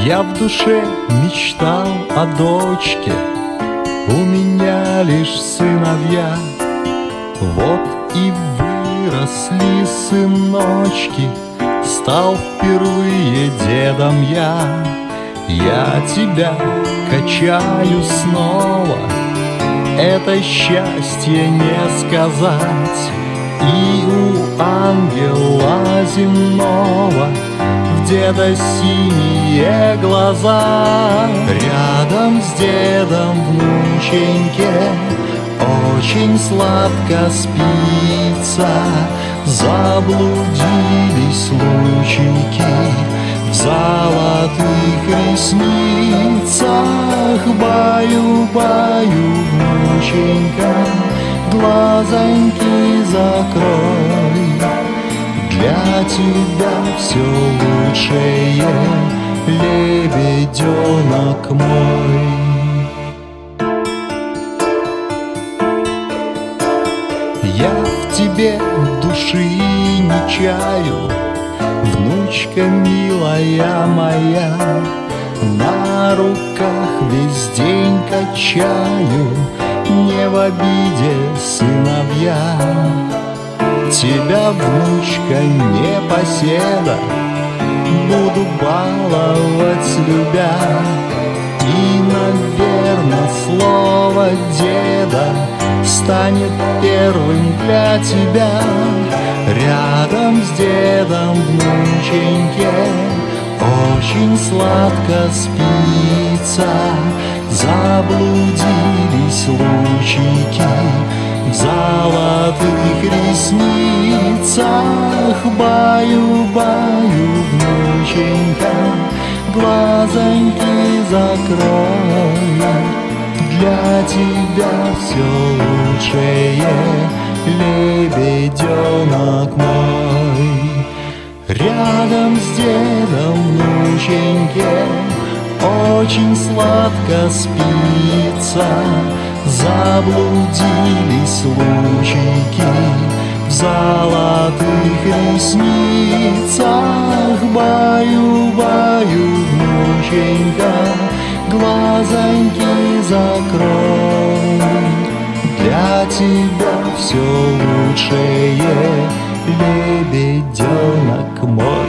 Я в душе мечтал о дочке, у меня лишь сыновья. Вот и выросли сыночки, стал впервые дедом я. Я тебя качаю снова, это счастье не сказать. И у ангела земного в деда синие глаза. Рядом с дедом, внученьке, очень сладко спится. Заблудились лучики в золотых ресницах. Баю-баю, внученька, глазоньки закрой. Для тебя все лучшее, лебеденок мой. Я в тебе души не чаю, внучка милая моя. На руках весь день качаю, не в обиде, сыновья. Тебя, внучка, непоседа, буду баловать, любя. И, наверно, слово деда станет первым для тебя. Рядом с дедом, внученьке, очень сладко спится. Заблудились лучики в золотых ресницах. Баю-баю, внученька, глазоньки закрой. Для тебя все лучшее, лебеденок мой. Рядом с дедом, внученьке, очень сладко спится. Заблудились лучики в золотых ресницах. Баю-баю, внученька, глазоньки закрой. Для тебя все лучшее, лебеденок мой.